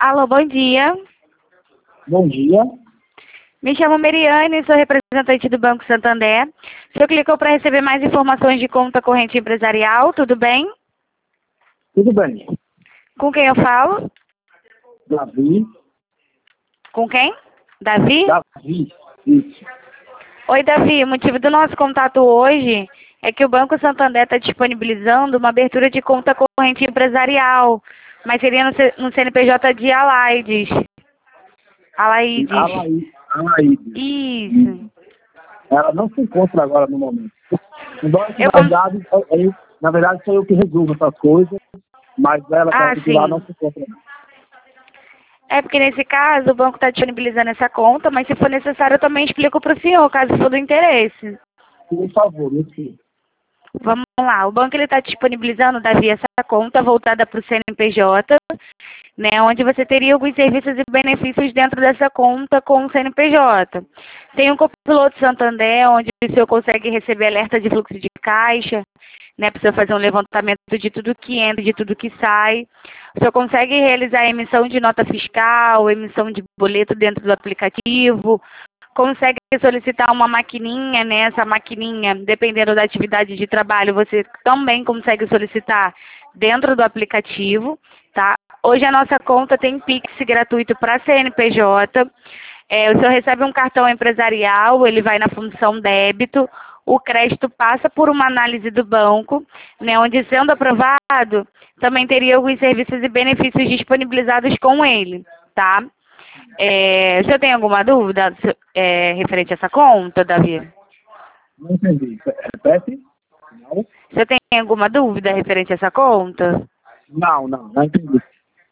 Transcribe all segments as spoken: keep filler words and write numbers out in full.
Alô, bom dia. Bom dia. Me chamo Meriane, sou representante do Banco Santander. O senhor clicou para receber mais informações de conta corrente empresarial, tudo bem? Tudo bem. Com quem eu falo? Davi. Com quem? Davi? Davi. Isso. Oi, Davi. O motivo do nosso contato hoje é que o Banco Santander está disponibilizando uma abertura de conta corrente empresarial, mas seria no, C no C N P J de Alaides. Alaides. Alaí- Alaíde. Isso. Ela não se encontra agora no momento. Embora que, Eu na, com- verdade, eu- eu- na verdade, sou eu que resolvo essas coisas, mas ela, Ah, que lá, sim. não se encontra. É porque nesse caso o banco está disponibilizando essa conta, mas se for necessário eu também explico para o senhor, caso for do interesse. Por favor, meu filho. Vamos lá, o banco está disponibilizando, Davi, essa conta voltada para o C N P J, né, onde você teria alguns serviços e benefícios dentro dessa conta com o C N P J. Tem um copiloto Santander, onde o senhor consegue receber alerta de fluxo de caixa, né, para o senhor fazer um levantamento de tudo que entra, de tudo que sai. O senhor consegue realizar a emissão de nota fiscal, emissão de boleto dentro do aplicativo, consegue solicitar uma maquininha, né? Essa maquininha, dependendo da atividade de trabalho, você também consegue solicitar dentro do aplicativo, tá? Hoje a nossa conta tem Pix gratuito para C N P J. É, o senhor recebe um cartão empresarial, ele vai na função débito, o crédito passa por uma análise do banco, né? Onde, sendo aprovado, também teria alguns serviços e benefícios disponibilizados com ele, tá? É, o senhor tem alguma dúvida é, referente a essa conta, Davi? Não entendi. Repete? Não? O senhor tem alguma dúvida referente a essa conta? Não, não, não entendi.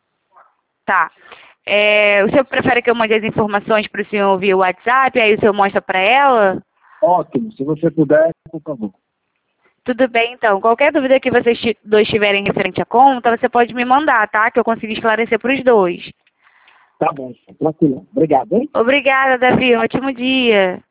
Tá. É, o senhor prefere que eu mande as informações para o senhor via WhatsApp, aí o senhor mostra para ela? Ótimo. Se você puder, por favor. Tudo bem, então. Qualquer dúvida que vocês ti- dois tiverem referente à conta, você pode me mandar, tá? Que eu consigo esclarecer para os dois. Tá bom, tranquilo. Obrigado, hein? Obrigada, Davi. Um ótimo dia.